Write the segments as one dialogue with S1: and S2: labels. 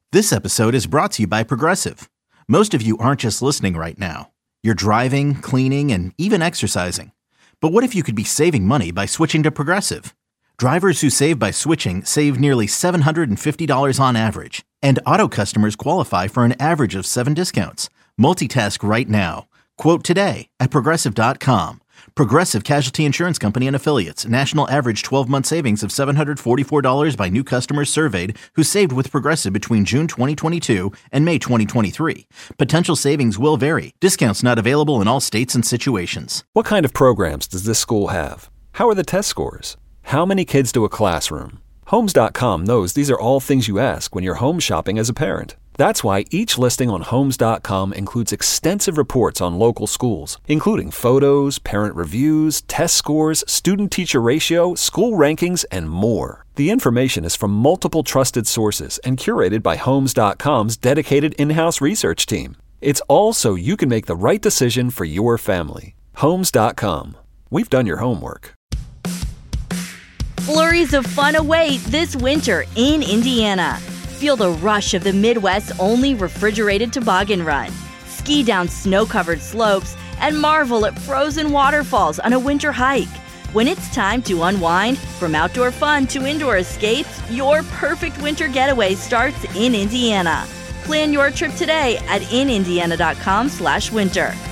S1: This episode is brought to you by Progressive. Most of you aren't just listening right now. You're driving, cleaning, and even exercising. But what if you could be saving money by switching to Progressive? Drivers who save by switching save nearly $750 on average. And auto customers qualify for an average of 7 discounts. Multitask right now. Quote today at Progressive.com. Progressive Casualty Insurance Company and Affiliates. National average 12-month savings of $744 by new customers surveyed who saved with Progressive between June 2022 and May 2023. Potential savings will vary. Discounts not available in all states and situations.
S2: What kind of programs does this school have? How are the test scores? How many kids do a classroom? Homes.com knows these are all things you ask when you're home shopping as a parent. That's why each listing on Homes.com includes extensive reports on local schools, including photos, parent reviews, test scores, student-teacher ratio, school rankings, and more. The information is from multiple trusted sources and curated by Homes.com's dedicated in-house research team. It's all so you can make the right decision for your family. Homes.com. We've done your homework.
S3: Flurries of fun await this winter in Indiana. Feel the rush of the Midwest's only refrigerated toboggan run. Ski down snow-covered slopes and marvel at frozen waterfalls on a winter hike. When it's time to unwind, from outdoor fun to indoor escapes, your perfect winter getaway starts in Indiana. Plan your trip today at inindiana.com/winter.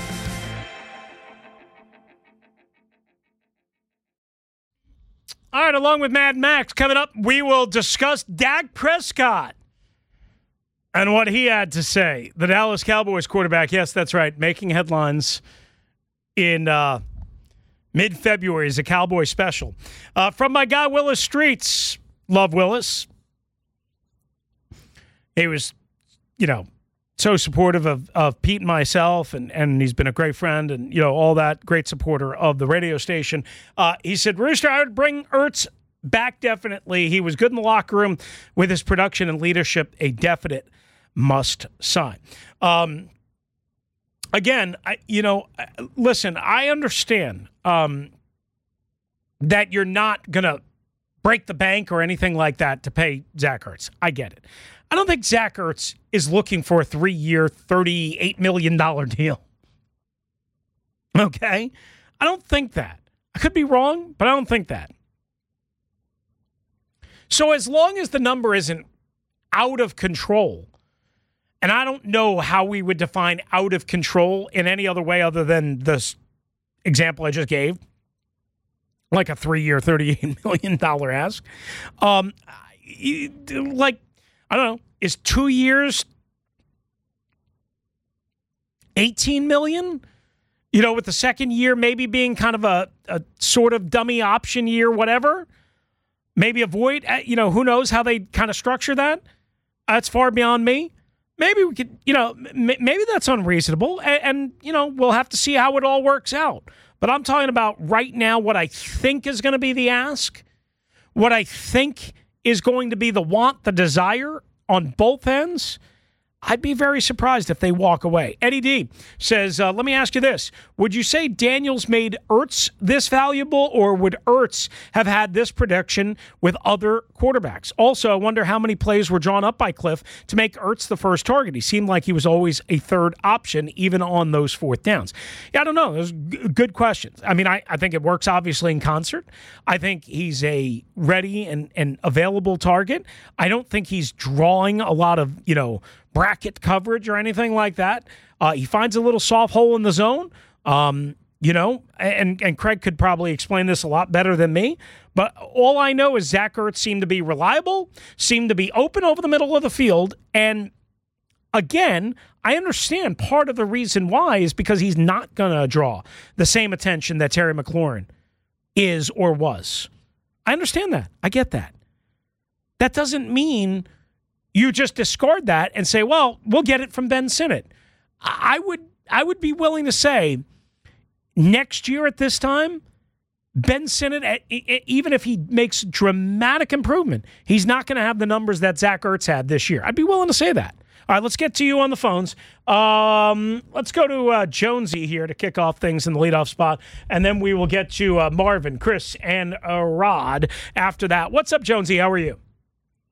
S4: All right, along with Mad Max, coming up, we will discuss Dak Prescott and what he had to say. The Dallas Cowboys quarterback, yes, that's right, making headlines in mid-February as a Cowboy special. From my guy Willis Streets, love Willis. He was, so supportive of Pete and myself, and he's been a great friend and, all that, great supporter of the radio station. He said, Rooster, I would bring Ertz back definitely. He was good in the locker room with his production and leadership, a definite must sign. Again, listen, I understand that you're not going to break the bank or anything like that to pay Zach Ertz. I get it. I don't think Zach Ertz is looking for a 3-year, $38 million deal. Okay? I don't think that. I could be wrong, but I don't think that. So as long as the number isn't out of control, and I don't know how we would define out of control in any other way other than this example I just gave, like a 3-year, $38 million ask. I don't know, is 2 years $18 million? With the second year maybe being kind of a sort of dummy option year, whatever. Maybe avoid, who knows how they kind of structure that? That's far beyond me. Maybe we could, maybe that's unreasonable. And, we'll have to see how it all works out. But I'm talking about right now what I think is going to be the ask, what I think is going to be the want, the desire on both ends. I'd be very surprised if they walk away. Eddie D says, let me ask you this. Would you say Daniels made Ertz this valuable, or would Ertz have had this production with other quarterbacks? Also, I wonder how many plays were drawn up by Cliff to make Ertz the first target. He seemed like he was always a third option, even on those fourth downs. Yeah, I don't know. Those are good questions. I mean, I think it works obviously in concert. I think he's a ready and available target. I don't think he's drawing a lot of, bracket coverage or anything like that. He finds a little soft hole in the zone, and Craig could probably explain this a lot better than me, but all I know is Zach Ertz seemed to be reliable, seemed to be open over the middle of the field, and again, I understand part of the reason why is because he's not going to draw the same attention that Terry McLaurin is or was. I understand that. I get that. That doesn't mean you just discard that and say, well, we'll get it from Ben Sinnott. I would be willing to say next year at this time, Ben Sinnott, even if he makes dramatic improvement, he's not going to have the numbers that Zach Ertz had this year. I'd be willing to say that. All right, let's get to you on the phones. Let's go to Jonesy here to kick off things in the leadoff spot, and then we will get to Marvin, Chris, and Rod after that. What's up, Jonesy? How are you?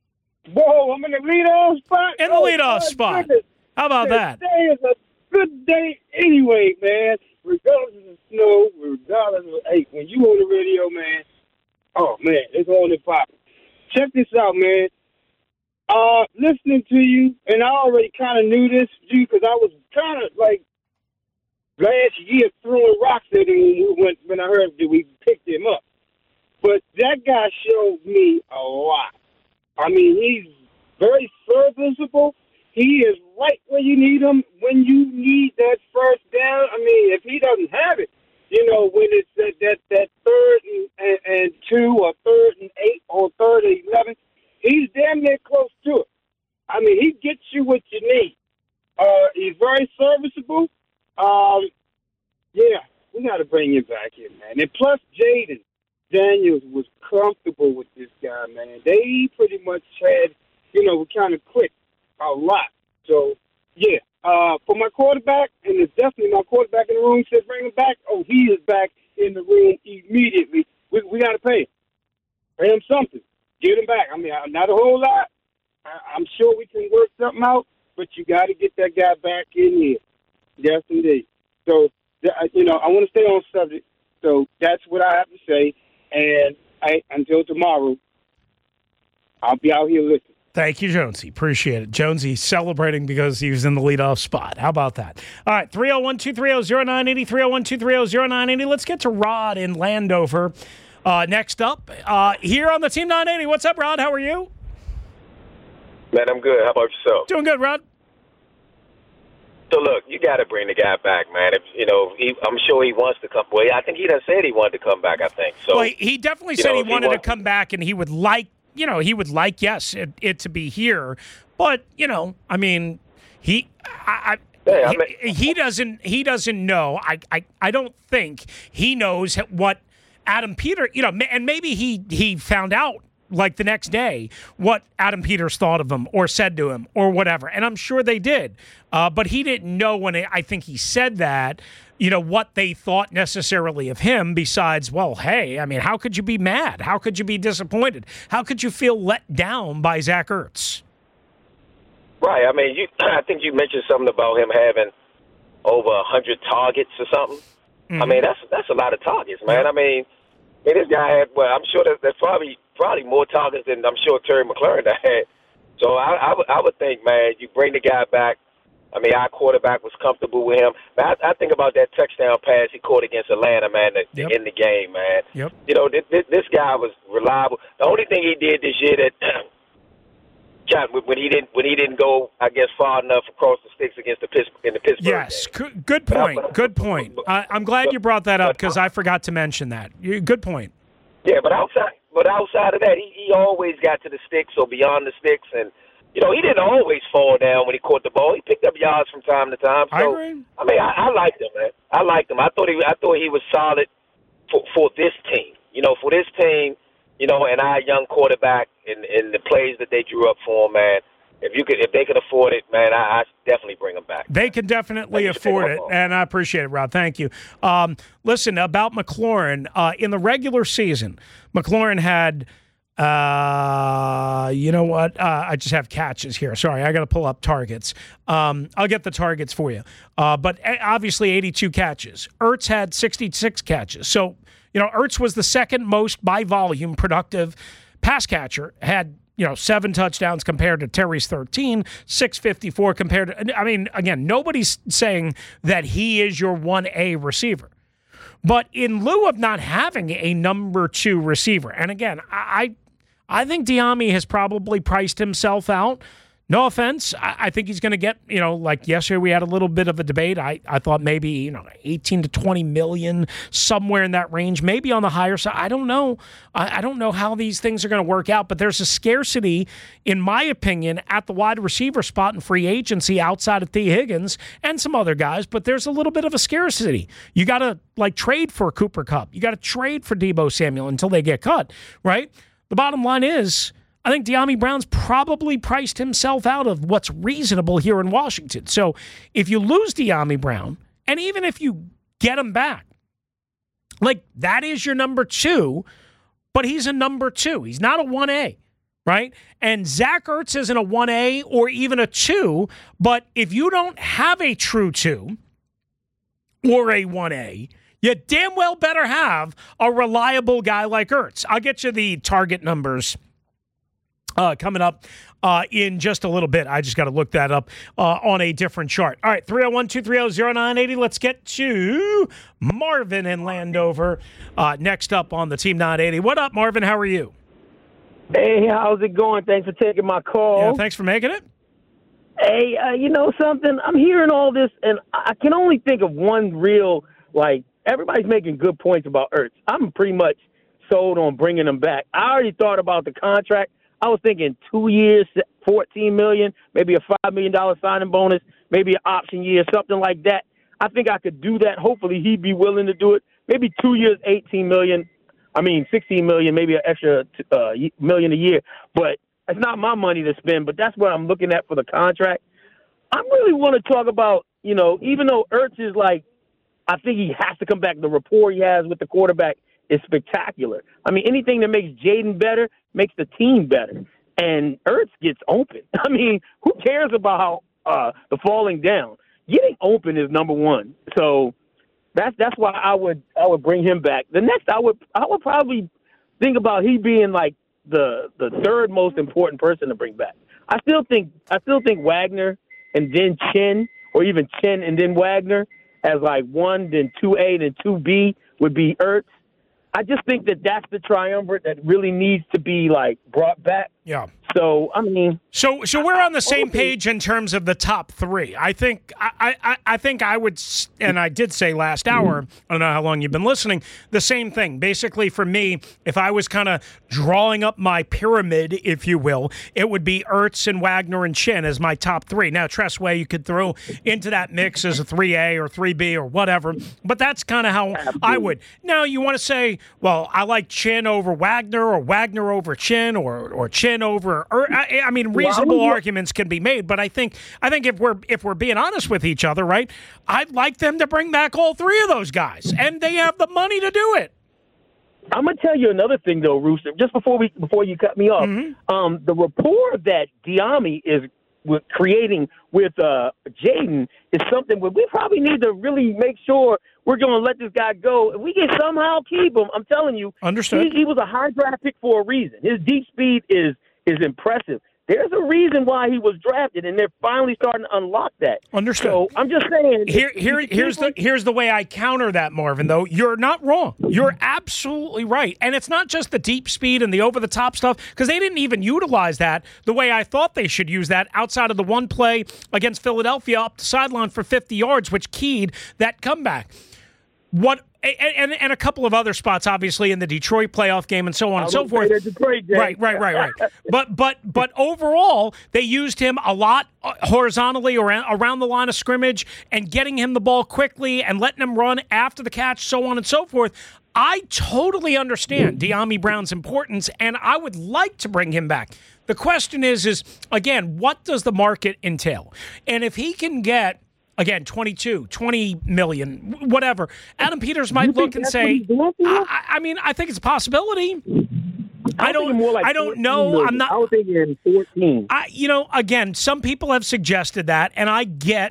S5: Whoa, I'm in the leadoff spot?
S4: In the leadoff spot.
S5: Goodness.
S4: How about that?
S5: Today is a good day anyway, man. Regardless of snow, regardless of, hey, when you on the radio, man, oh, man, it's on and popping. Check this out, man. Listening to you, and I already kind of knew this, because I was kind of like last year throwing rocks at him when I heard that we picked him up. But that guy showed me a lot. I mean, he's very serviceable. He is right where you need him when you need that first down. I mean, if he doesn't have it, when it's that 3rd and 2 or 3rd and 8 or 3rd and 11, he's damn near close to it. I mean, he gets you what you need. He's very serviceable. Yeah, we got to bring him back here, man. And plus, Jaden Daniels was comfortable with this guy, man. They pretty much had, we kind of clicked a lot. So, yeah, for my quarterback, and it's definitely my quarterback in the room said bring him back. Oh, he is back in the room immediately. We got to pay him. Pay him something. Get him back. I mean, not a whole lot. I'm sure we can work something out, but you got to get that guy back in here. Yes, indeed. So, I want to stay on subject. So that's what I have to say. And until tomorrow, I'll be out here listening.
S4: Thank you, Jonesy. Appreciate it. Jonesy celebrating because he was in the leadoff spot. How about that? All right, 301-230-0980, 301-230-0980. Let's get to Rod in Landover. Next up, here on the Team 980. What's up, Rod? How are you?
S6: Man, I'm good. How about yourself?
S4: Doing good, Rod.
S6: So, look, you got to bring the guy back, man. I'm sure he wants to come. Well, I think he done said he wanted to come back, I think. So,
S4: well, he definitely said he wanted to come back, and he would like, yes, it to be here. But, I mean, he doesn't know. I don't think he knows what Adam Peters, and maybe he found out like the next day what Adam Peters thought of him or said to him or whatever. And I'm sure they did. But he didn't know when I think he said that, what they thought necessarily of him besides, well, hey, I mean, how could you be mad? How could you be disappointed? How could you feel let down by Zach Ertz?
S6: Right. I mean, I think you mentioned something about him having over 100 targets or something. Mm-hmm. I mean, that's a lot of targets, man.
S4: Yeah.
S6: I mean, this guy had, well, I'm sure that's probably more targets than I'm sure Terry McLaurin had. So I would think, man, you bring the guy back. I mean, our quarterback was comfortable with him. Man, I think about that touchdown pass he caught against Atlanta, man, in the game, man.
S4: Yep.
S6: This guy was reliable. The only thing he did this year that when he didn't go, I guess, far enough across the sticks against the Pittsburgh
S4: Yes,
S6: game.
S4: Good point. Good point. I'm glad you brought that up because I forgot to mention that. Good point.
S6: Yeah, but outside of that, he always got to the sticks or beyond the sticks, and he didn't always fall down when he caught the ball. He picked up yards from time to time. So,
S4: I agree.
S6: I mean, I liked him, man. I liked him. I thought he was solid for this team. For this team, and our young quarterback and the plays that they drew up for him, man. If they could afford it, man, I definitely bring them back.
S4: They can definitely afford it, and I appreciate it, Rob. Thank you. Listen, about McLaurin, in the regular season, McLaurin had, you know what? I just have catches here. Sorry, I got to pull up targets. I'll get the targets for you. But obviously 82 catches. Ertz had 66 catches. So, Ertz was the second most by volume productive pass catcher, had 7 touchdowns compared to Terry's 13, 654 compared to, I mean, again, nobody's saying that he is your 1A receiver. But in lieu of not having a number 2 receiver, and again, I think Diami has probably priced himself out. No offense. I think he's going to get, like yesterday we had a little bit of a debate. I thought maybe, 18 to 20 million, somewhere in that range, maybe on the higher side. I don't know. I don't know how these things are going to work out, but there's a scarcity, in my opinion, at the wide receiver spot in free agency outside of T. Higgins and some other guys, but there's a little bit of a scarcity. You got to trade for Cooper Kupp. You got to trade for Deebo Samuel until they get cut, right? The bottom line is, I think Dyami Brown's probably priced himself out of what's reasonable here in Washington. So if you lose Dyami Brown, and even if you get him back, that is your number 2, but he's a number 2. He's not a 1A. right? And Zach Ertz isn't a 1A or even a 2, but if you don't have a true 2 or a 1A, you damn well better have a reliable guy like Ertz. I'll get you the target numbers coming up in just a little bit. I just got to look that up on a different chart. All right, 301-230-0980. Let's get to Marvin in Landover next up on the Team 980. What up, Marvin? How are you?
S7: Hey, how's it going? Thanks for taking my call.
S4: Yeah, thanks for making it.
S7: Hey, you know something? I'm hearing all this, and I can only think of one real, everybody's making good points about Ertz. I'm pretty much sold on bringing him back. I already thought about the contract. I was thinking 2 years, $14 million, maybe a $5 million signing bonus, maybe an option year, something like that. I think I could do that. Hopefully he'd be willing to do it. Maybe 2 years, $16 million, maybe an extra million a year. But it's not my money to spend, but that's what I'm looking at for the contract. I really want to talk about, even though Ertz is I think he has to come back. The rapport he has with the quarterback is spectacular. I mean, anything that makes Jaden better makes the team better. And Ertz gets open. I mean, who cares about the falling down? Getting open is number one. So that's why I would bring him back. The next, I would probably think about he being the third most important person to bring back. I still think Wagner and then Chin, or even Chin and then Wagner as 1, then 2A, then 2B would be Ertz. I just think that's the triumvirate that really needs to be brought back.
S4: Yeah.
S7: So
S4: so we're on the same page in terms of the top three. I think I would, and I did say last hour, I don't know how long you've been listening, the same thing. Basically, for me, if I was kind of drawing up my pyramid, if you will, it would be Ertz and Wagner and Chin as my top three. Now, Tressway you could throw into that mix as a 3A or 3B or whatever, but that's kind of how I would. Now, you want to say, well, I like Chin over Wagner or Wagner over Chin or Chin over. I mean, reasonable arguments can be made, but I think if we're being honest with each other, right? I'd like them to bring back all three of those guys, and they have the money to do it.
S7: I'm gonna tell you another thing, though, Rooster. Just before you cut me off, the rapport that Diami is creating with Jaden is something where we probably need to really make sure we're going to let this guy go. If we can somehow keep him, I'm telling you,
S4: understood.
S7: He was a high draft pick for a reason. His deep speed is impressive. There's a reason why he was drafted, and they're finally starting to unlock that.
S4: Understood.
S7: So I'm just saying.
S4: Here's the way I counter that, Marvin, though. You're not wrong. You're absolutely right. And it's not just the deep speed and the over-the-top stuff, because they didn't even utilize that the way I thought they should use that outside of the one play against Philadelphia up the sideline for 50 yards, which keyed that comeback. And a couple of other spots, obviously, in the Detroit playoff game and so on and so forth. Right. But overall, they used him a lot horizontally around the line of scrimmage and getting him the ball quickly and letting him run after the catch, so on and so forth. I totally understand De'Ami Brown's importance, and I would like to bring him back. The question is again, what does the market entail? And if he can get, again, 22, 20 million, whatever, Adam Peters might look and say, I mean, I think it's a possibility. I don't know.
S7: Million. I'm not. I was thinking 14.
S4: Again, some people have suggested that, and I get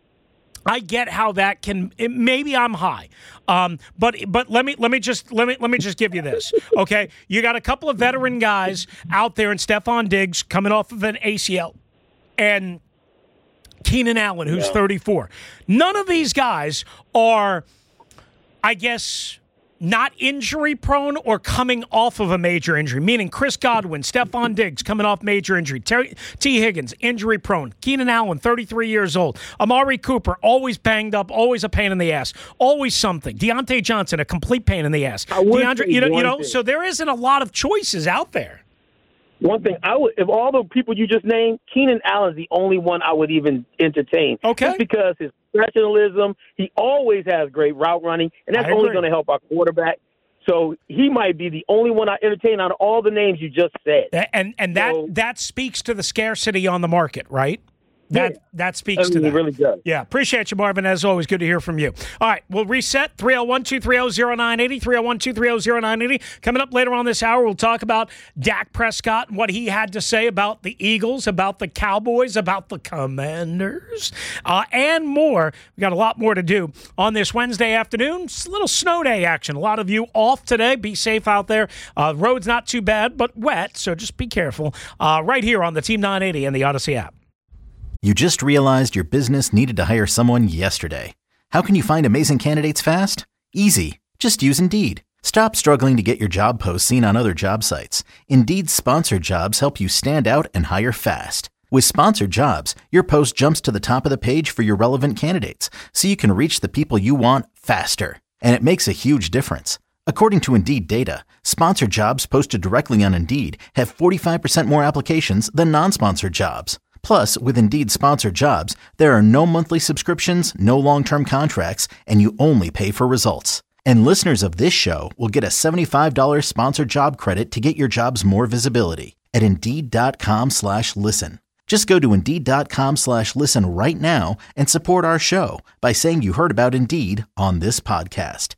S4: how that can. Maybe I'm high, but let me just give you this, okay? You got a couple of veteran guys out there, and Stephon Diggs coming off of an ACL, and Keenan Allen, who's 34. None of these guys are, I guess, not injury-prone or coming off of a major injury, meaning Chris Godwin, Stephon Diggs coming off major injury, T. Higgins, injury-prone, Keenan Allen, 33 years old, Amari Cooper, always banged up, always a pain in the ass, always something, Deontay Johnson, a complete pain in the ass. DeAndre, so there isn't a lot of choices out there.
S7: One thing, if all the people you just named, Keenan Allen's the only one I would even entertain.
S4: Okay.
S7: Just because his professionalism, he always has great route running, and that's only going to help our quarterback. So he might be the only one I entertain out of all the names you just said.
S4: And that speaks to the scarcity on the market, right? That speaks to that.
S5: It really does.
S4: Yeah, appreciate you, Marvin. As always, good to hear from you. All right, we'll reset. 301-230-0980, 301-230-0980. Coming up later on this hour, we'll talk about Dak Prescott and what he had to say about the Eagles, about the Cowboys, about the Commanders, and more. We got a lot more to do on this Wednesday afternoon. It's a little snow day action. A lot of you off today. Be safe out there. Road's not too bad, but wet, so just be careful. Right here on the Team 980 and the Odyssey app.
S1: You just realized your business needed to hire someone yesterday. How can you find amazing candidates fast? Easy. Just use Indeed. Stop struggling to get your job posts seen on other job sites. Indeed's sponsored jobs help you stand out and hire fast. With sponsored jobs, your post jumps to the top of the page for your relevant candidates, so you can reach the people you want faster. And it makes a huge difference. According to Indeed data, sponsored jobs posted directly on Indeed have 45% more applications than non-sponsored jobs. Plus, with Indeed sponsored jobs, there are no monthly subscriptions, no long-term contracts, and you only pay for results. And listeners of this show will get a $75 sponsored job credit to get your jobs more visibility at Indeed.com/listen. Just go to Indeed.com/listen right now and support our show by saying you heard about Indeed on this podcast.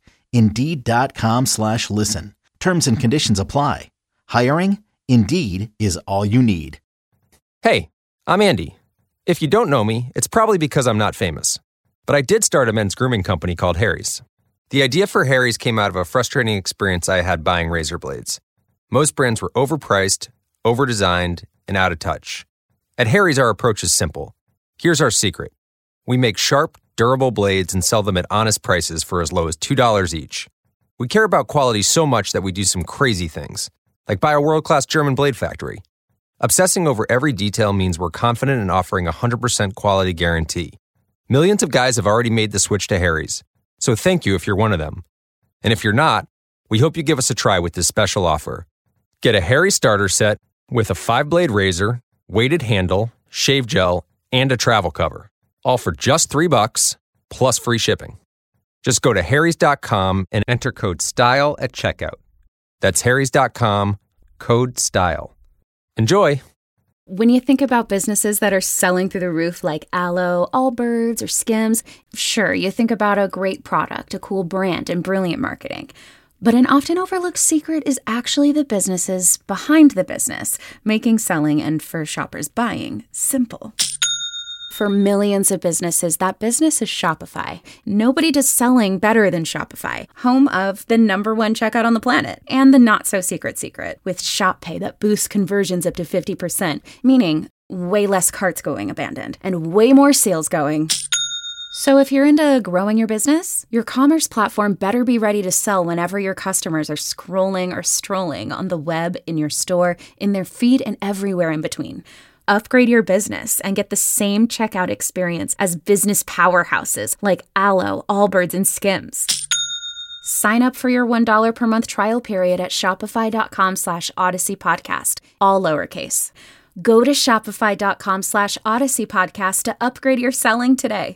S1: Indeed.com/listen. Terms and conditions apply. Hiring? Indeed is all you need.
S8: Hey, I'm Andy. If you don't know me, it's probably because I'm not famous. But I did start a men's grooming company called Harry's. The idea for Harry's came out of a frustrating experience I had buying razor blades. Most brands were overpriced, overdesigned, and out of touch. At Harry's, our approach is simple. Here's our secret. We make sharp, durable blades and sell them at honest prices for as low as $2 each. We care about quality so much that we do some crazy things, like buy a world-class German blade factory. Obsessing over every detail means we're confident in offering a 100% quality guarantee. Millions of guys have already made the switch to Harry's, so thank you if you're one of them. And if you're not, we hope you give us a try with this special offer. Get a Harry's starter set with a 5-blade razor, weighted handle, shave gel, and a travel cover, all for just $3 plus free shipping. Just go to harrys.com and enter code STYLE at checkout. That's harrys.com, code STYLE. Enjoy!
S9: When you think about businesses that are selling through the roof like Aloe, Allbirds, or Skims, sure, you think about a great product, a cool brand, and brilliant marketing. But an often overlooked secret is actually the businesses behind the business, making selling and for shoppers buying simple. For millions of businesses, that business is Shopify. Nobody does selling better than Shopify, home of the #1 checkout on the planet, and the not-so-secret secret, with Shop Pay that boosts conversions up to 50%, meaning way less carts going abandoned, and way more sales going. So if you're into growing your business, your commerce platform better be ready to sell whenever your customers are scrolling or strolling on the web, in your store, in their feed, and everywhere in between. Upgrade your business and get the same checkout experience as business powerhouses like Aloe, Allbirds, and Skims. Sign up for your $1 per month trial period at shopify.com/Odyssey Podcast, all lowercase. Go to shopify.com/Odyssey Podcast to upgrade your selling today.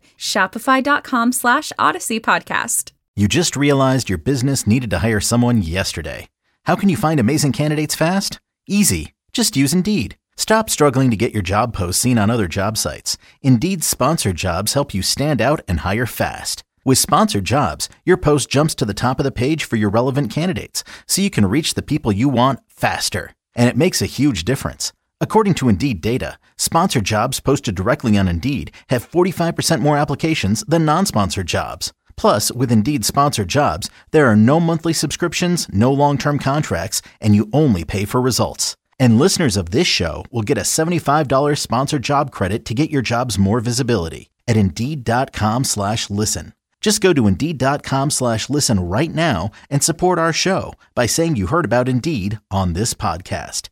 S9: Shopify.com/Odyssey Podcast.
S1: You just realized your business needed to hire someone yesterday. How can you find amazing candidates fast? Easy. Just use Indeed. Stop struggling to get your job posts seen on other job sites. Indeed's sponsored jobs help you stand out and hire fast. With sponsored jobs, your post jumps to the top of the page for your relevant candidates, so you can reach the people you want faster. And it makes a huge difference. According to Indeed data, sponsored jobs posted directly on Indeed have 45% more applications than non-sponsored jobs. Plus, with Indeed sponsored jobs, there are no monthly subscriptions, no long-term contracts, and you only pay for results. And listeners of this show will get a $75 sponsored job credit to get your jobs more visibility at Indeed.com/listen. Just go to Indeed.com/listen right now and support our show by saying you heard about Indeed on this podcast.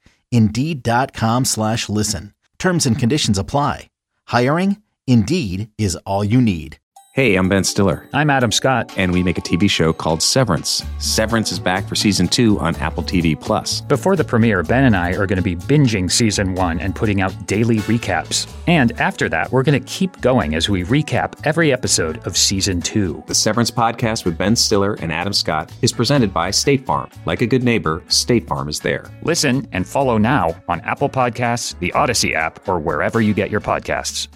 S1: Indeed.com/listen. Terms and conditions apply. Hiring? Indeed is all you need.
S10: Hey, I'm Ben Stiller.
S11: I'm Adam Scott.
S10: And we make a TV show called Severance. Severance is back for Season 2 on Apple TV+.
S11: Before the premiere, Ben and I are going to be binging Season 1 and putting out daily recaps. And after that, we're going to keep going as we recap every episode of Season 2.
S10: The Severance podcast with Ben Stiller and Adam Scott is presented by State Farm. Like a good neighbor, State Farm is there.
S11: Listen and follow now on Apple Podcasts, the Odyssey app, or wherever you get your podcasts.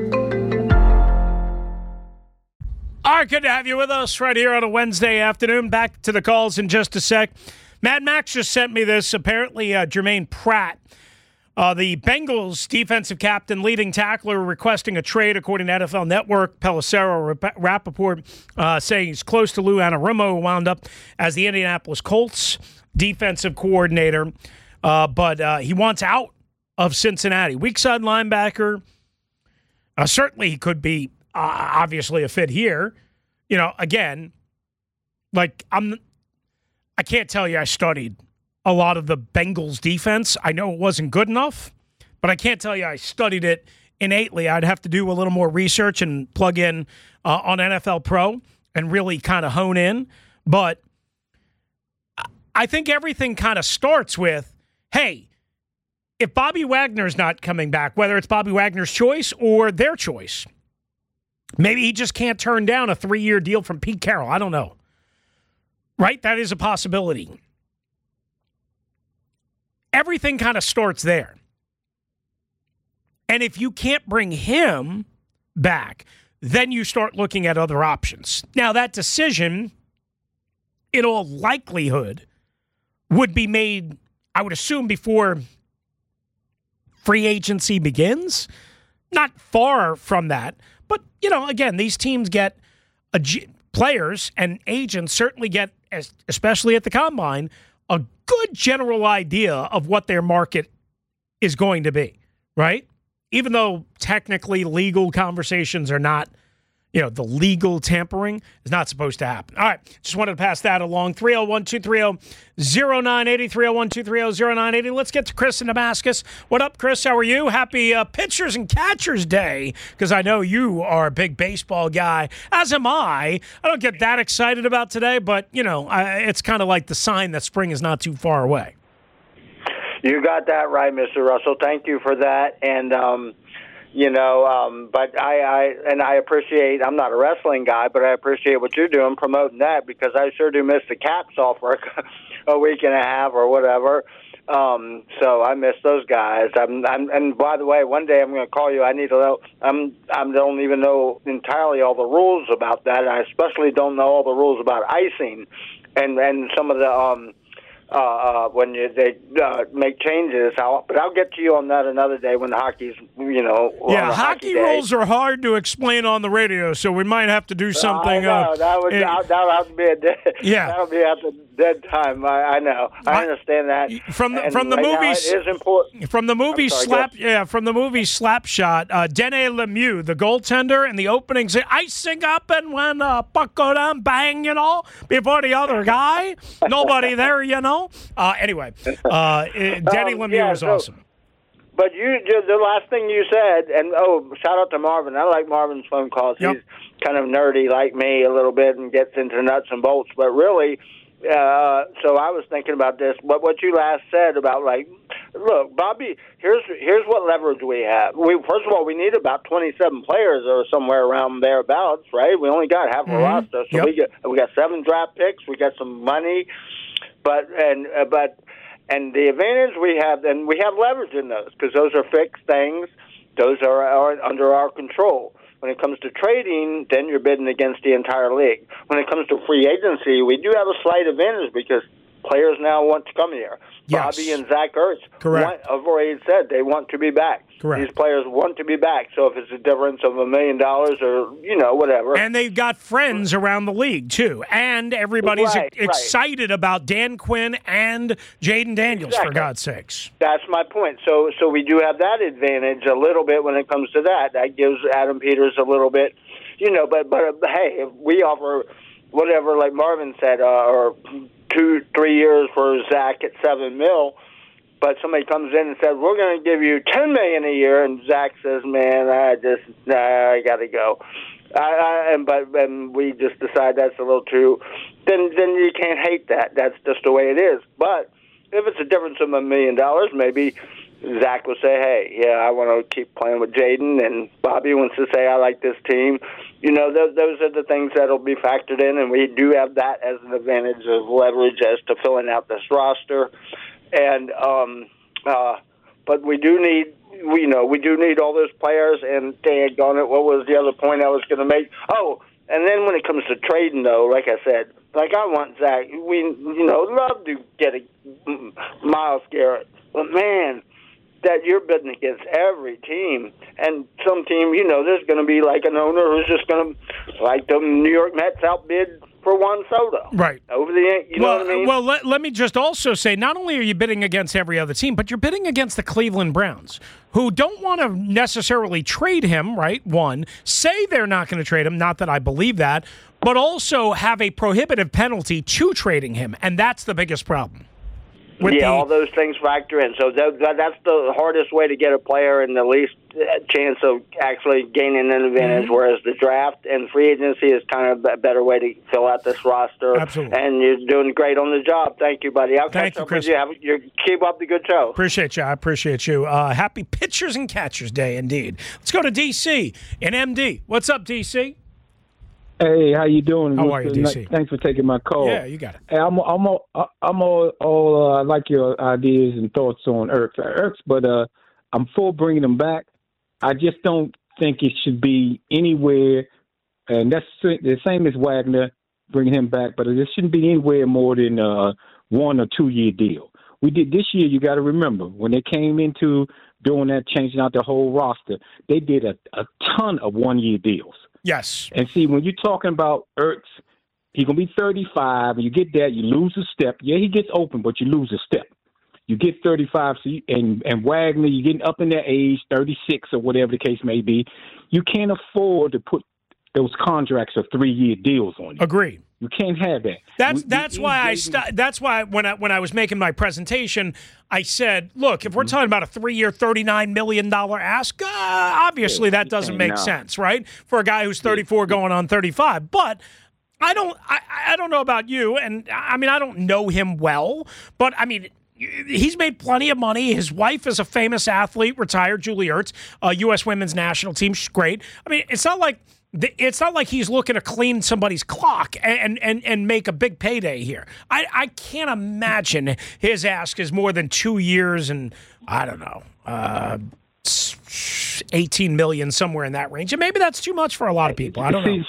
S4: All right, good to have you with us right here on a Wednesday afternoon. Back to the calls in just a sec. Mad Max just sent me this. Apparently, Jermaine Pratt, the Bengals defensive captain, leading tackler, requesting a trade, according to NFL Network. Pelissero Rappaport saying he's close to Lou Anarumo, who wound up as the Indianapolis Colts defensive coordinator. But he wants out of Cincinnati. Weak side linebacker. Certainly he could be obviously a fit here. You know, again, like I can't tell you I studied a lot of the Bengals defense. I know it wasn't good enough, but I can't tell you I studied it innately. I'd have to do a little more research and plug in on NFL Pro and really kind of hone in. But I think everything kind of starts with, hey, if Bobby Wagner's not coming back, whether it's Bobby Wagner's choice or their choice, maybe he just can't turn down a 3-year deal from Pete Carroll. I don't know. Right? That is a possibility. Everything kind of starts there. And if you can't bring him back, then you start looking at other options. Now, that decision, in all likelihood, would be made, I would assume, before free agency begins. Not far from that. But, you know, again, these teams get players and agents certainly get, especially at the Combine, a good general idea of what their market is going to be, right? Even though technically legal conversations are not, you know, the legal tampering is not supposed to happen. All right, just wanted to pass that along. 301-230-0980, 301-230-0980. Let's get to Chris in Damascus. What up, Chris? How are you? Happy Pitchers and Catchers Day, because I know you are a big baseball guy, as am I. I don't get that excited about today, but, you know, it's kind of like the sign that spring is not too far away.
S12: You got that right, Mr. Russell. Thank you for that. And, but I appreciate, I'm not a wrestling guy, but I appreciate what you're doing promoting that, because I sure do miss the caps off for a week and a half or whatever. So I miss those guys. And by the way, one day I'm going to call you. I need to know, I don't even know entirely all the rules about that. I especially don't know all the rules about icing and some of the, when they make changes. But I'll get to you on that another day when the hockey's,
S4: Yeah, hockey rules are hard to explain on the radio, so we might have to do something.
S12: That'll have to be that'll be at the dead time. I know. I understand that.
S4: From the movies,
S12: it is important.
S4: From the movie Slapshot, Dene Lemieux, the goaltender, in the opening, say icing up and when puck go down, bang, before the other guy, nobody there, Anyway, Denny Lemieux is awesome.
S12: But the last thing you said, and shout out to Marvin. I like Marvin's phone calls. Yep. He's kind of nerdy like me a little bit and gets into nuts and bolts. But really, so I was thinking about this. But what you last said about, look, Bobby, here's what leverage we have. First of all, we need about 27 players or somewhere around thereabouts, right? We only got half a roster, so we got 7 draft picks. We got some money. And the advantage we have, and we have leverage in those, because those are fixed things. Those are under our control. When it comes to trading, then you're bidding against the entire league. When it comes to free agency, we do have a slight advantage because players now want to come here. Yes. Bobby and Zach Ertz, I've already said they want to be back.
S4: Correct.
S12: These players want to be back. So if it's a difference of $1 million or, whatever.
S4: And they've got friends around the league, too. And everybody's excited about Dan Quinn and Jaden Daniels, for God's sakes.
S12: That's my point. So we do have that advantage a little bit when it comes to that. That gives Adam Peters a little bit, but hey, if we offer whatever, like Marvin said, or 2-3 years for Zach at $7 million, but somebody comes in and says, we're going to give you $10 million a year, and Zach says, man, I got to go. And we just decide that's a little too. Then you can't hate that. That's just the way it is. But if it's a difference of $1 million, maybe Zach will say, "Hey, yeah, I want to keep playing with Jaden," and Bobby wants to say, "I like this team." Those are the things that'll be factored in, and we do have that as an advantage of leverage as to filling out this roster. And but we do need. We do need all those players, and daggone it, what was the other point I was going to make? Oh, and then when it comes to trading, though, like I said, I want Zach. We, love to get a Myles Garrett, but man, that you're bidding against every team, and some team, there's going to be like an owner who's just going to, like the New York Mets, outbid for Juan Soto.
S4: Right.
S12: Over the, know what I mean?
S4: Well, let me just also say, not only are you bidding against every other team, but you're bidding against the Cleveland Browns, who don't want to necessarily trade him, right? One, say they're not going to trade him, not that I believe that, but also have a prohibitive penalty to trading him, and that's the biggest problem.
S12: All those things factor in. So that's the hardest way to get a player and the least chance of actually gaining an advantage, whereas the draft and free agency is kind of a better way to fill out this roster.
S4: Absolutely.
S12: And you're doing great on the job. Thank you, buddy. I'll
S4: Thank
S12: catch
S4: you,
S12: up
S4: Chris.
S12: with you. Keep up the good show.
S4: Appreciate you. I appreciate you. Happy Pitchers and Catchers Day, indeed. Let's go to D.C. in MD. What's up, D.C.?
S13: Hey, how you doing?
S4: How are you, DC?
S13: Thanks for taking my call.
S4: Yeah, you got it.
S13: Hey, I'm all like your ideas and thoughts on Ertz, but I'm for bringing him back. I just don't think it should be anywhere, and that's the same as Wagner, bringing him back, but it shouldn't be anywhere more than a 1 or 2 year deal. We did this year. You got to remember when they came into doing that, changing out the whole roster, they did a ton of 1 year deals.
S4: Yes.
S13: And see, when you're talking about Ertz, he's going to be 35, and you get that, you lose a step. Yeah, he gets open, but you lose a step. You get 35, and Wagner, you're getting up in that age, 36 or whatever the case may be. You can't afford to put those contracts of 3 year deals on you.
S4: Agreed.
S13: You can't have that.
S4: That's why when I was making my presentation, I said, look, if we're talking about a 3 year, $39 million ask, obviously that doesn't make sense, right? For a guy who's 34 going on 35. But I don't know about you, and I mean, I don't know him well, but I mean, he's made plenty of money. His wife is a famous athlete, retired, Julie Ertz, U.S. women's national team. She's great. I mean, it's not like he's looking to clean somebody's clock and make a big payday here. I can't imagine his ask is more than 2 years and, I don't know, $18 million, somewhere in that range. And maybe that's too much for a lot of people. I don't know.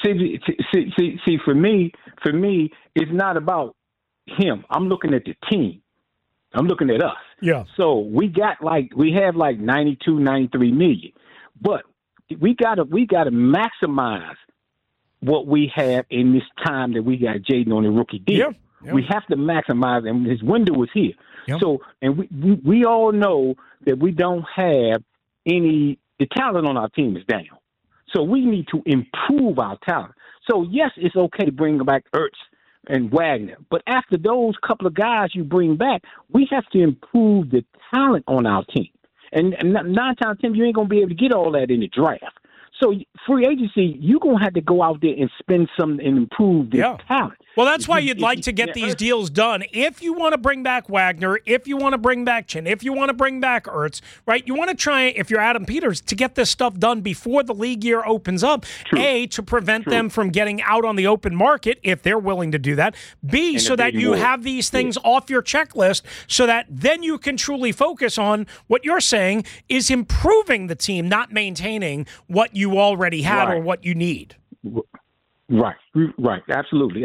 S13: See, for me, it's not about him. I'm looking at the team. I'm looking at us.
S4: Yeah.
S13: So we have like 92, 93 million. But we gotta maximize what we have in this time that we got Jaden on the rookie deal.
S4: Yeah.
S13: We have to maximize, and his window is here.
S4: Yeah.
S13: So, and we all know that we don't have the talent on our team is down. So we need to improve our talent. So yes, it's okay to bring back Ertz and Wagner, but after those couple of guys you bring back, we have to improve the talent on our team. And 9 times out of 10, you ain't going to be able to get all that in the draft. So free agency, you're going to have to go out there and spend some and improve the talent.
S4: Well, that's why you'd like to get these deals done. If you want to bring back Wagner, if you want to bring back Chin, if you want to bring back Ertz, right? You want to try, if you're Adam Peters, to get this stuff done before the league year opens up. True. A, to prevent them from getting out on the open market, if they're willing to do that. B, so that you have these things off your checklist so that then you can truly focus on what you're saying is improving the team, not maintaining what you already had or what you need.
S13: Right. Absolutely.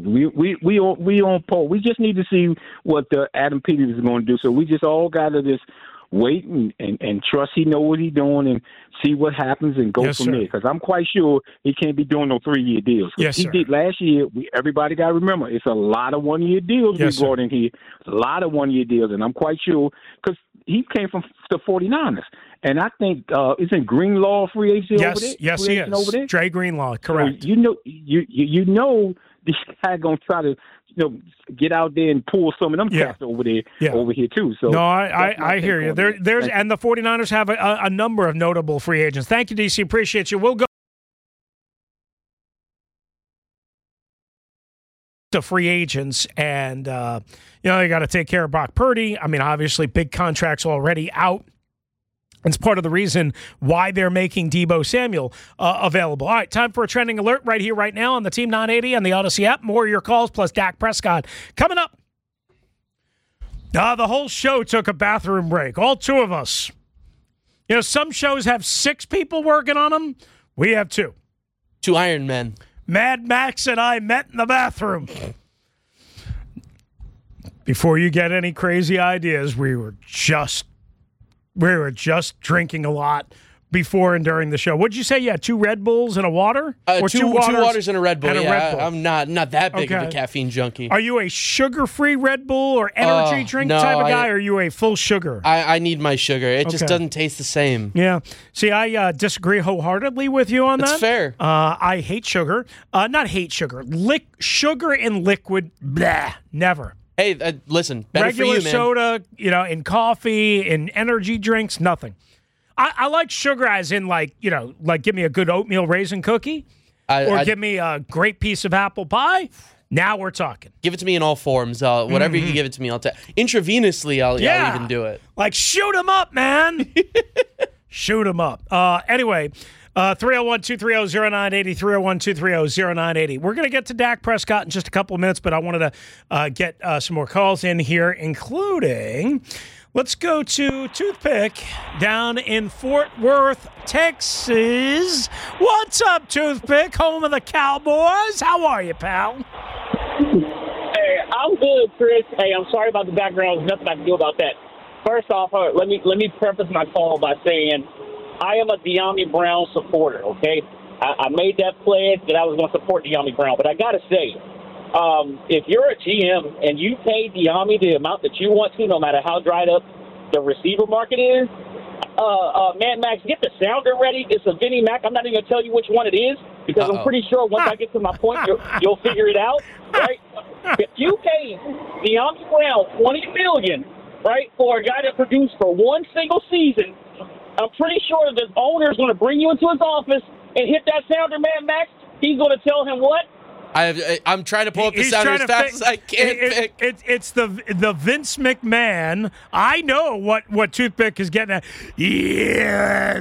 S13: We on Paul. We just need to see what Adam Peters is going to do. So we just all got to just wait and trust he know what he's doing and see what happens and go from there. Because I'm quite sure he can't be doing no 3 year deals.
S4: Yes,
S13: he did last year. Everybody got to remember it's a lot of 1 year deals we brought in here. A lot of 1 year deals, and I'm quite sure because he came from the 49ers. And I think isn't Greenlaw free agent over there?
S4: Yes, he is. Over there? Dre Greenlaw, correct.
S13: So you know this guy gonna try to get out there and pull some of them cats over there over here too. So
S4: no, I hear you. There's and the 49ers have a number of notable free agents. Thank you, DC. Appreciate you. We'll go. the free agents, and they got to take care of Brock Purdy. I mean, obviously, big contracts already out. It's part of the reason why they're making Deebo Samuel available. All right, time for a trending alert right here, right now on the Team 980 and the Odyssey app. More of your calls plus Dak Prescott coming up. The whole show took a bathroom break. All two of us. Some shows have 6 people working on them. We have 2.
S14: 2 Iron Men.
S4: Mad Max and I met in the bathroom. Before you get any crazy ideas, we were just drinking a lot before and during the show. What'd you say? Yeah, 2 Red Bulls and a water? Or
S14: 2 waters and a Red Bull.
S4: And a Red Bull.
S14: I'm not that big of a caffeine junkie.
S4: Are you a sugar-free Red Bull or energy drink type of guy, or are you a full sugar?
S14: I need my sugar. It just doesn't taste the same.
S4: Yeah. See, I disagree wholeheartedly with you on that.
S14: That's fair.
S4: I hate sugar. Not hate sugar. Sugar in liquid, blah, never.
S14: Hey, listen, better
S4: regular
S14: for you, man.
S4: soda, in coffee, in energy drinks, nothing. I like sugar as in like give me a good oatmeal raisin cookie or give me a great piece of apple pie. Now we're talking.
S14: Give it to me in all forms. Whatever you give it to me, I'll take. Intravenously, I'll even do it.
S4: Like, shoot them up, man. Shoot them up. Anyway, 301-230-0980, 301-230-0980. We're going to get to Dak Prescott in just a couple of minutes, but I wanted to get some more calls in here, including, let's go to Toothpick down in Fort Worth, Texas. What's up, Toothpick, home of the Cowboys? How are you, pal?
S15: Hey, I'm good, Chris. Hey, I'm sorry about the background. There's nothing I can do about that. First off, let me preface my call by saying I am a De'Ami Brown supporter, okay? I made that pledge that I was going to support De'Ami Brown, but I got to say, if you're a GM and you pay De'Ami the amount that you want to, no matter how dried up the receiver market is, Mad Max, get the sounder ready. It's a Vinnie Mac. I'm not even going to tell you which one it is because I'm pretty sure once I get to my point, you'll figure it out, right? If you pay De'Ami Brown $20 million, right, for a guy that produced for one single season, I'm pretty sure the owner is going to bring you into his office and hit that sounder, Mad Max. He's going to tell him what?
S14: I'm trying to pull up the sounder as fast as I can.
S4: It's the Vince McMahon. I know what Toothpick is getting at. Yeah,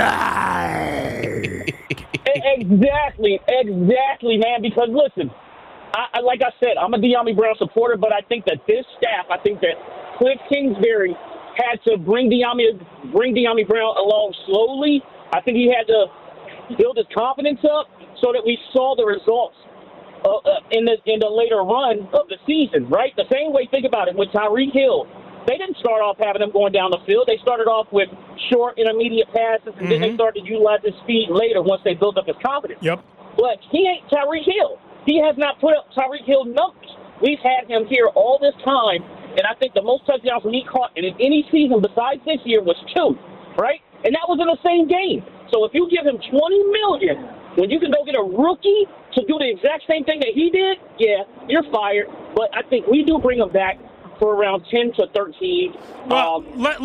S15: Exactly, man. Because listen, like I said, I'm a De'Ami Brown supporter, but I think that this staff, I think that Cliff Kingsbury had to bring De'Ami Brown along slowly. I think he had to build his confidence up so that we saw the results in the later run of the season, right? The same way, think about it, with Tyreek Hill. They didn't start off having him going down the field. They started off with short, intermediate passes, and then they started to utilize his speed later once they built up his confidence.
S4: Yep.
S15: But he ain't Tyreek Hill. He has not put up Tyreek Hill numbers. We've had him here all this time, and I think the most touchdowns he caught in any season besides this year was 2, right? And that was in the same game. So if you give him $20 million, when you can go get a rookie to do the exact same thing that he did, yeah, you're fired. But I think we do bring him back for around 10 to 13.
S4: Well, let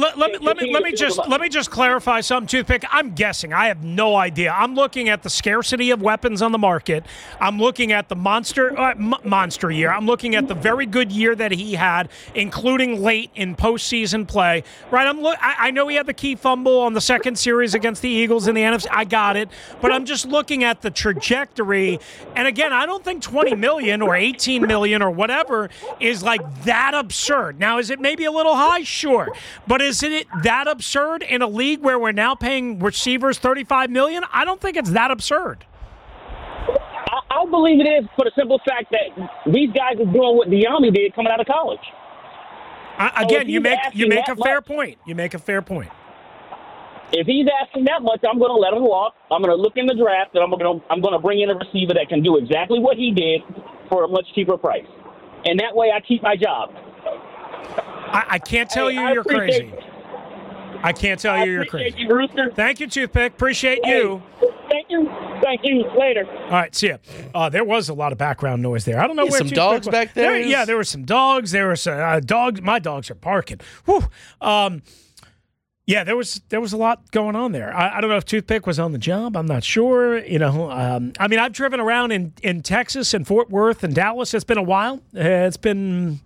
S4: me just clarify something, Toothpick. I'm guessing. I have no idea. I'm looking at the scarcity of weapons on the market. I'm looking at the monster year. I'm looking at the very good year that he had, including late in postseason play. Right? I know he had the key fumble on the second series against the Eagles in the NFC. I got it, but I'm just looking at the trajectory. And again, I don't think $20 million or $18 million or whatever is like that absurd. Now, is it maybe a little high? Sure. But isn't it that absurd in a league where we're now paying receivers $35 million? I don't think it's that absurd.
S15: I believe it is for the simple fact that these guys are doing what De'Ami did coming out of college.
S4: Again, you make a fair point. You make a fair point.
S15: If he's asking that much, I'm going to let him walk. I'm going to look in the draft, and I'm going to bring in a receiver that can do exactly what he did for a much cheaper price. And that way I keep my job.
S4: I can't tell you you're crazy. I can't tell you you're crazy.
S15: You, Rooster.
S4: Thank you, Toothpick. Appreciate you.
S15: Thank you. Later.
S4: All right, see ya. There was a lot of background noise there. I don't know where
S14: some dogs back there.
S4: There were some dogs. There were some dogs. My dogs are barking. Whew. Yeah, there was a lot going on there. I don't know if Toothpick was on the job. I'm not sure. I mean, I've driven around in Texas and Fort Worth and Dallas. It's been a while. It's been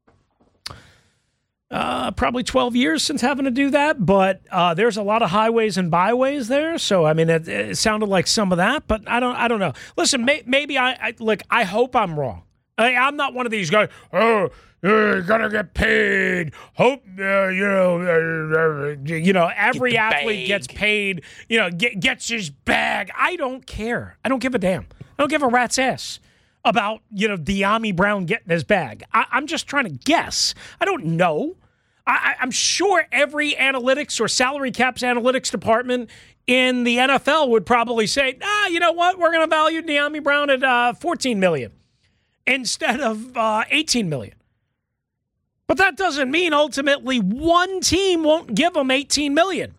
S4: probably 12 years since having to do that. But there's a lot of highways and byways there. So I mean, it sounded like some of that. But I don't know. Listen, maybe I hope I'm wrong. I'm not one of these guys. Oh, you're gonna get paid. Hope every athlete gets paid. Gets his bag. I don't care. I don't give a damn. I don't give a rat's ass about Dyami Brown getting his bag. I'm just trying to guess. I don't know. I'm sure every analytics or salary caps analytics department in the NFL would probably say, you know what? We're going to value Dyami Brown at $14 million instead of $18 million. But that doesn't mean ultimately one team won't give him $18 million.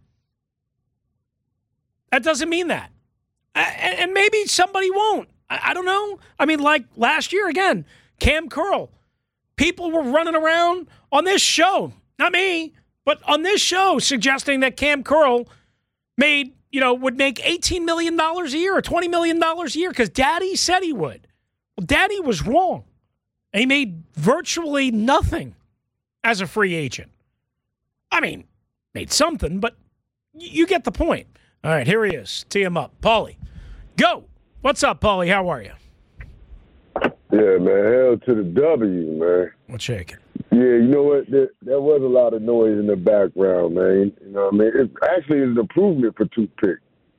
S4: That doesn't mean that. And maybe somebody won't. I don't know. I mean, like last year again, Cam Curl. People were running around on this show, not me, but on this show suggesting that Cam Curl would make $18 million a year or $20 million a year because Daddy said he would. Well, Daddy was wrong. And he made virtually nothing as a free agent. I mean, made something, but you get the point. All right, here he is. Tee him up. Paulie, go. What's up, Paulie? How are you?
S16: Yeah, man. Hell to the W, man.
S4: What's shaking?
S16: Yeah, you know what? There was a lot of noise in the background, man. You know what I mean? It actually is an improvement for Toothpick.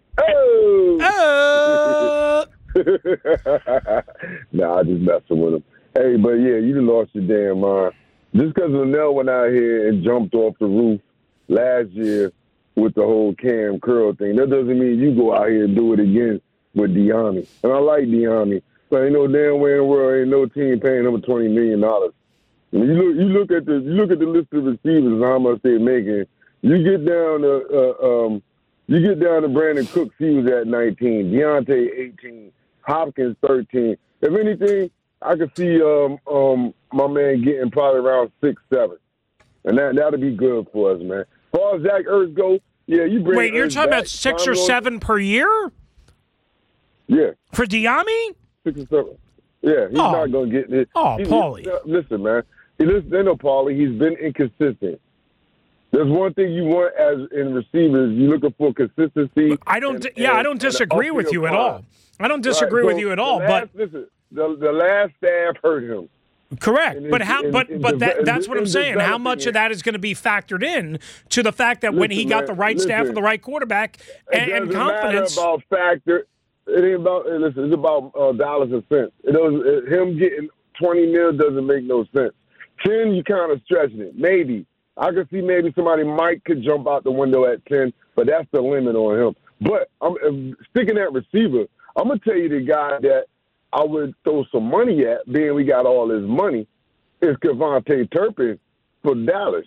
S16: Oh! Nah, I just messing with him. Hey, but yeah, you done lost your damn mind. Just because Linnell went out here and jumped off the roof last year with the whole Cam Curl thing, that doesn't mean you go out here and do it again with Dyami. And I like Dyami, but ain't no damn way in the world ain't no team paying him $20 million. I mean, you look at the list of receivers and how much they're making. You get down to Brandon Cooks, he was at 19, Deontay 18, Hopkins 13. If anything, I could see my man getting probably around 6, 7, and that'll be good for us, man. As far as Zach Ertz go, yeah, you bring.
S4: Wait, you're talking about 6 or 7 per year?
S16: Yeah.
S4: For Dyami?
S16: 6 or 7. Yeah, he's not gonna get this.
S4: Oh, Paulie.
S16: Listen, man. They know Paulie. He's been inconsistent. There's one thing you want as in receivers. You're looking for consistency.
S4: I don't disagree with you at all. I don't disagree with you at all. But
S16: listen, the last staff hurt him.
S4: Correct, that's what I'm saying. How much of that is going to be factored in to the fact that when he got the right staff and the right quarterback and confidence?
S16: About factor. It ain't about. Listen, it's about dollars and cents. Him getting $20 million doesn't make no sense. 10, you kind of stretching it. Maybe I could see maybe somebody could jump out the window at 10, but that's the limit on him. But I'm sticking at receiver. I'm gonna tell you the guy that I would throw some money at, being we got all this money, is KaVontae Turpin for Dallas.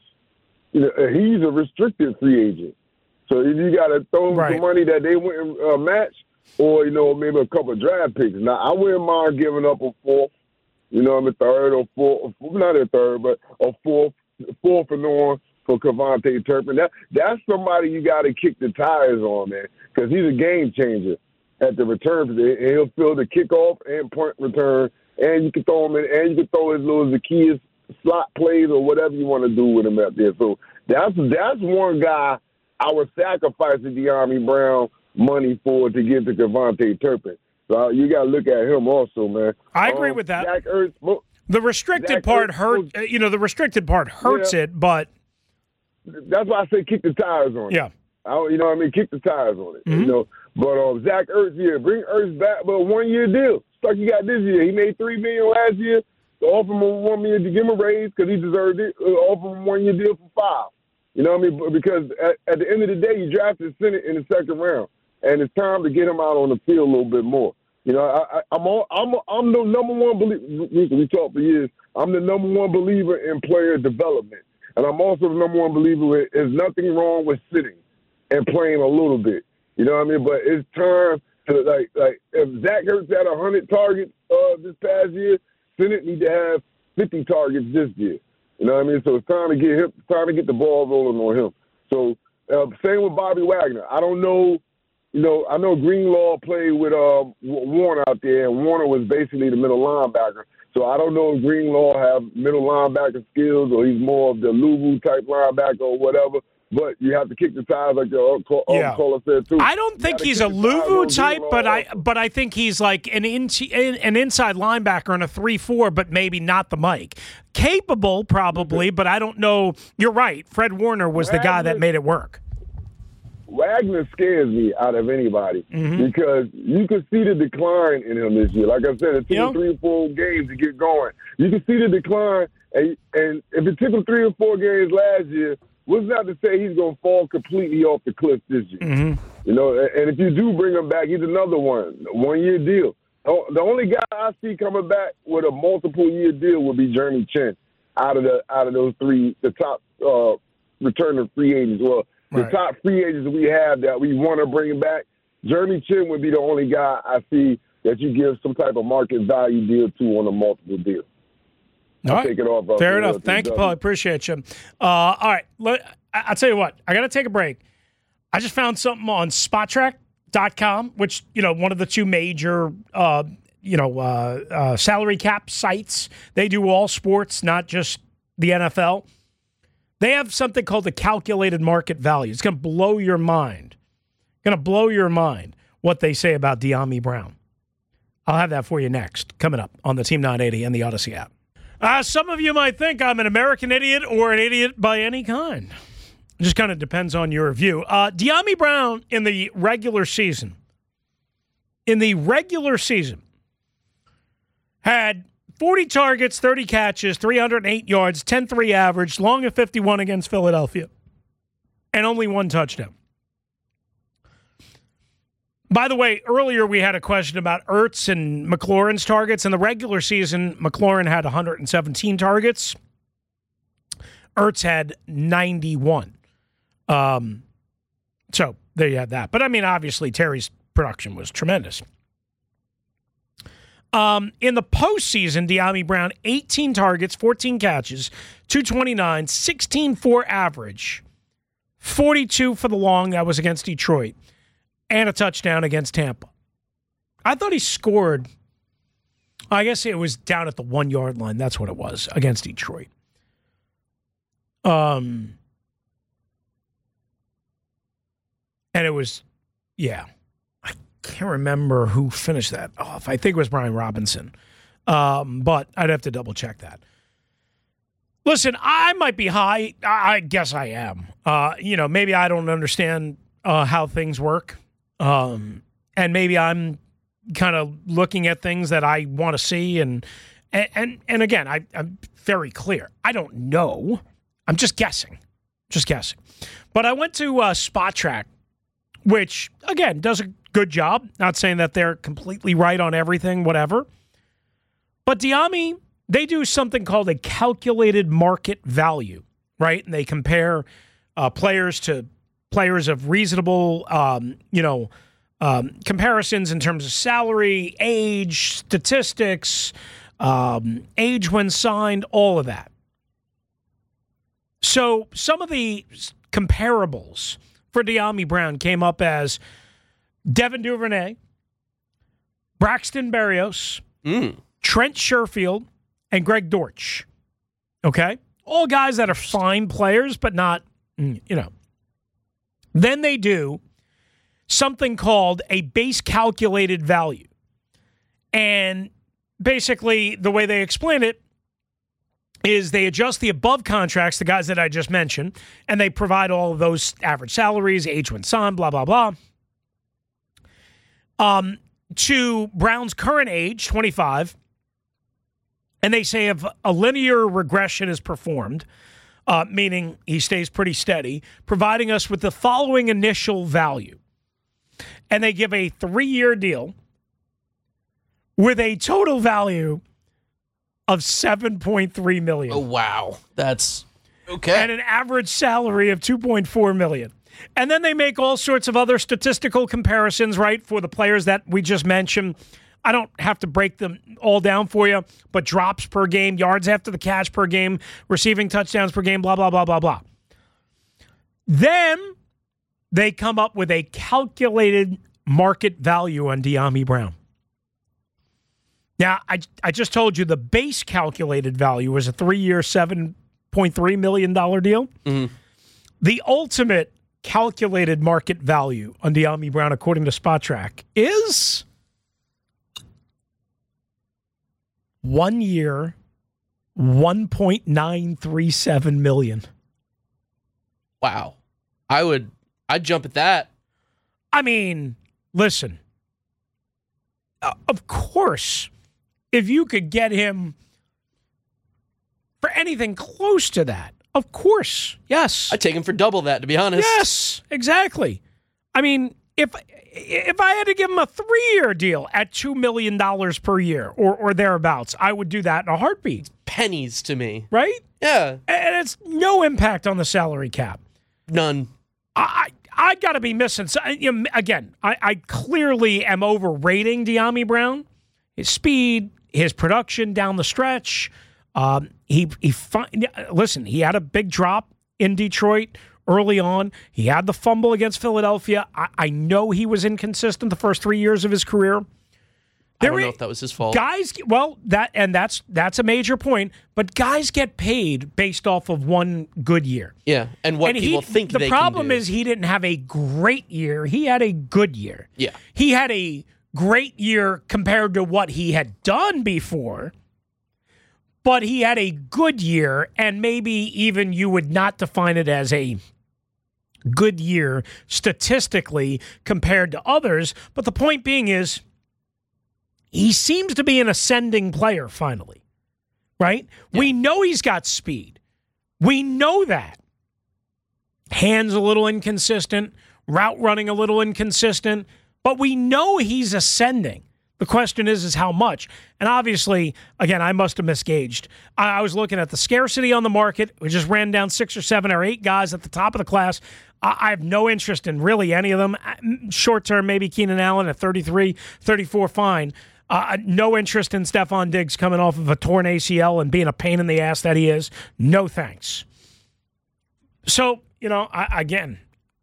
S16: He's a restricted free agent. So if you got to throw him some money that they wouldn't match, or, maybe a couple of draft picks. Now, I wouldn't mind giving up a fourth, a third or fourth, not a third, but a fourth and on for KaVontae Turpin. That's somebody you got to kick the tires on, man, because he's a game changer at the return. And he'll fill the kickoff and punt return, and you can throw him in, and you can throw his little Zacchaeus slot plays or whatever you want to do with him out there. So that's one guy I would sacrifice the Dyami Brown money for to give to KaVontae Turpin. So you got to look at him also, man.
S4: I agree with that.
S16: Zach Ertz,
S4: the restricted part hurt. The restricted part hurts it, but
S16: that's why I say kick the tires on it.
S4: Yeah.
S16: Kick the tires on it.
S4: Mm-hmm.
S16: But Zach Ertz, bring Ertz back, but a 1-year deal. It's like you got this year. He made $3 million last year. So offer him a $1 million to give him a raise because he deserved it. Offer him a 1-year deal for $5 million. Because at the end of the day, you drafted Senate in the second round, and it's time to get him out on the field a little bit more. I'm the number one believer. We talked for years. I'm the number one believer in player development, and I'm also the number one believer. There's nothing wrong with sitting and playing a little bit. But it's time to like if Zach Ertz had 100 targets this past year, Senate need to have 50 targets this year. So it's time to get the ball rolling on him. So Same with Bobby Wagner. I don't know. I know Greenlaw played with Warner out there, and Warner was basically the middle linebacker. So I don't know if Greenlaw have middle linebacker skills or he's more of the Luvu type linebacker or whatever. But you have to kick the tires like your caller said too.
S4: I don't think he's a Luvu type, but I think he's like an inside linebacker in a 3-4, but maybe not the Mike. Capable probably, but I don't know. You're right. Fred Warner was the guy that made it work.
S16: Wagner scares me out of anybody because you can see the decline in him this year. Like I said, it took 3 or 4 games to get going. You can see the decline, and if it took him 3 or 4 games last year, what's not to say he's going to fall completely off the cliff this year? And if you do bring him back, he's another one-year deal. The only guy I see coming back with a multiple-year deal would be Jeremy Chin out of those 3, the top returning free agents. Well, the top free agents we have that we want to bring back, Jeremy Chin would be the only guy I see that you give some type of market value deal to on a multiple deal.
S4: All right.
S16: Take it off.
S4: Fair enough. Thank you, Paul. I appreciate you. All right. I'll tell you what. I got to take a break. I just found something on Spottrack.com, which, one of the 2 major, salary cap sites. They do all sports, not just the NFL. They have something called the calculated market value. It's going to blow your mind. What they say about Dyami Brown. I'll have that for you next, coming up on the Team 980 and the Odyssey app. Some of you might think I'm an American idiot or an idiot by any kind. It just kind of depends on your view. Dyami Brown in the regular season had 40 targets, 30 catches, 308 yards, 10-3 average, long of 51 against Philadelphia, and only 1 touchdown. By the way, earlier we had a question about Ertz and McLaurin's targets. In the regular season, McLaurin had 117 targets. Ertz had 91. So there you have that. But, obviously Terry's production was tremendous. In the postseason, Dyami Brown, 18 targets, 14 catches, 229, 16-4 average, 42 for the long. That was against Detroit. And a touchdown against Tampa. I thought he scored, I guess it was down at the 1-yard line. That's what it was, against Detroit. And it was, I can't remember who finished that off. I think it was Brian Robinson. But I'd have to double-check that. Listen, I might be high. I guess I am. Maybe I don't understand how things work. And maybe I'm kind of looking at things that I want to see. And again, I'm very clear. I don't know. I'm just guessing. But I went to Spottrack, which, again, does a good job. Not saying that they're completely right on everything, whatever. But Dyami, they do something called a calculated market value, right? And they compare players to players of reasonable, comparisons in terms of salary, age, statistics, age when signed, all of that. So some of the comparables for Dyami Brown came up as Devin Duvernay, Braxton Berrios, Trent Sherfield, and Greg Dortch. Okay? All guys that are fine players, but not, Then they do something called a base calculated value. And basically, the way they explain it is they adjust the above contracts, the guys that I just mentioned, and they provide all of those average salaries, age when signed, blah, blah, blah, to Brown's current age, 25, and they say if a linear regression is performed, meaning he stays pretty steady, providing us with the following initial value. And they give a 3-year deal with a total value of $7.3 million.
S14: Oh, wow. That's okay.
S4: And an average salary of $2.4 million. And then they make all sorts of other statistical comparisons, right, for the players that we just mentioned. I don't have to break them all down for you, but drops per game, yards after the catch per game, receiving touchdowns per game, blah, blah, blah, blah, blah. Then they come up with a calculated market value on Dyami Brown. Now, I just told you the base calculated value was a 3-year, $7.3 million deal.
S14: Mm-hmm.
S4: The ultimate calculated market value on Dyami Brown, according to SpotTrack, is 1 year, $1.937 million.
S14: Wow. I'd jump at that.
S4: I mean, listen, of course, if you could get him for anything close to that, of course, yes.
S14: I'd take him for double that, to be honest.
S4: Yes, exactly. I mean, if I had to give him a 3-year deal at $2 million per year or thereabouts, I would do that in a heartbeat.
S14: Pennies to me.
S4: Right?
S14: Yeah.
S4: And it's no impact on the salary cap.
S14: None.
S4: I got to be missing. So, again, I clearly am overrating Dyami Brown. His speed, his production down the stretch. Listen, he had a big drop in Detroit early on. He had the fumble against Philadelphia. I know he was inconsistent the first 3 years of his career.
S14: I don't know if that was his fault.
S4: Guys, well, that's a major point, but guys get paid based off of one good year.
S14: Yeah, and what people think they can do.
S4: The problem is he didn't have a great year. He had a good year.
S14: Yeah.
S4: He had a great year compared to what he had done before, but he had a good year, and maybe even you would not define it as a good year statistically compared to others. But the point being is, he seems to be an ascending player finally, right? Yeah. We know he's got speed. We know that. Hands a little inconsistent, route running a little inconsistent, but we know he's ascending. The question is how much? And obviously, again, I must have misgauged. I was looking at the scarcity on the market. We just ran down 6 or 7 or 8 guys at the top of the class. I have no interest in really any of them. Short term, maybe Keenan Allen at 33, 34, fine. No interest in Stephon Diggs coming off of a torn ACL and being a pain in the ass that he is. No thanks. So, I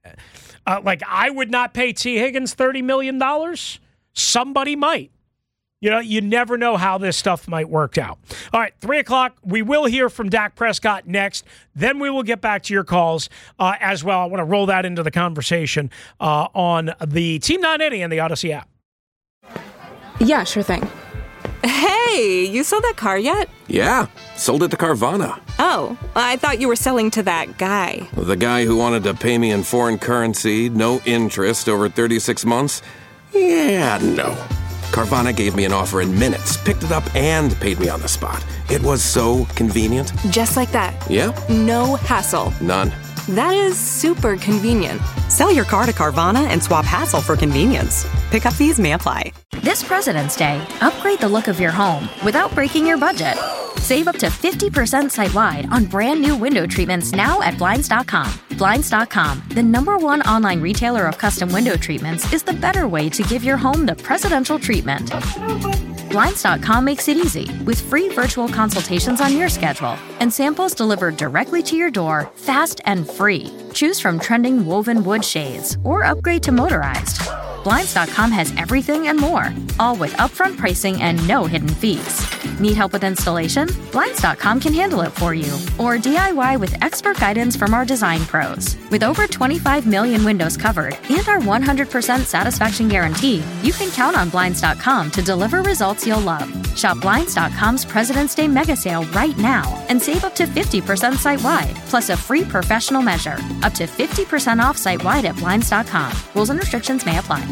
S4: would not pay T. Higgins $30 million. Somebody might. You never know how this stuff might work out. All right, 3 o'clock, we will hear from Dak Prescott next. Then we will get back to your calls as well. I want to roll that into the conversation on the Team 980 and the Odyssey app.
S17: Yeah, sure thing. Hey, you sold that car yet?
S18: Yeah, sold it to Carvana.
S17: Oh, I thought you were selling to that guy.
S18: The guy who wanted to pay me in foreign currency, no interest, over 36 months? Yeah, no. Carvana gave me an offer in minutes, picked it up, and paid me on the spot. It was so convenient.
S17: Just like that?
S18: Yeah.
S17: No hassle.
S18: None.
S17: That is super convenient.
S19: Sell your car to Carvana and swap hassle for convenience. Pickup fees may apply.
S20: This President's Day, upgrade the look of your home without breaking your budget. Save up to 50% site-wide on brand new window treatments now at Blinds.com. Blinds.com, the #1 online retailer of custom window treatments, is the better way to give your home the presidential treatment. Blinds.com makes it easy with free virtual consultations on your schedule and samples delivered directly to your door, fast and free. Choose from trending woven wood shades or upgrade to motorized. Blinds.com has everything and more, all with upfront pricing and no hidden fees. Need help with installation? Blinds.com can handle it for you. Or DIY with expert guidance from our design pros. With over 25 million windows covered and our 100% satisfaction guarantee, you can count on Blinds.com to deliver results you'll love. Shop Blinds.com's President's Day mega sale right now and save up to 50% site-wide, plus a free professional measure. Up to 50% off site-wide at Blinds.com. Rules and restrictions may apply.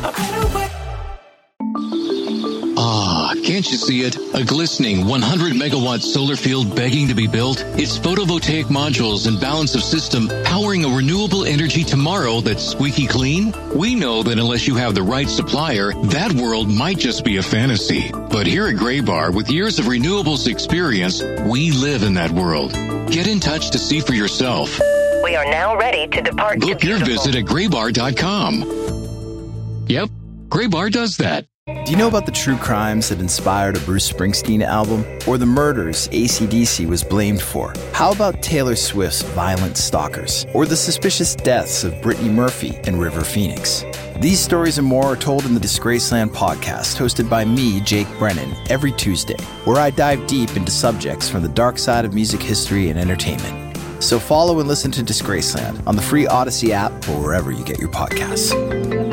S21: Ah, can't you see it? A glistening 100-megawatt solar field begging to be built? It's photovoltaic modules and balance of system powering a renewable energy tomorrow that's squeaky clean? We know that unless you have the right supplier, that world might just be a fantasy. But here at Graybar, with years of renewables experience, we live in that world. Get in touch to see for yourself.
S22: We are now ready to depart.
S21: Book your visit at graybar.com. Yep, Graybar does that.
S2: Do you know about the true crimes that inspired a Bruce Springsteen album? Or the murders AC/DC was blamed for? How about Taylor Swift's Violent Stalkers? Or the suspicious deaths of Brittany Murphy and River Phoenix? These stories and more are told in the Disgraceland podcast, hosted by me, Jake Brennan, every Tuesday, where I dive deep into subjects from the dark side of music history and entertainment. So follow and listen to Disgraceland on the free Odyssey app or wherever you get your podcasts.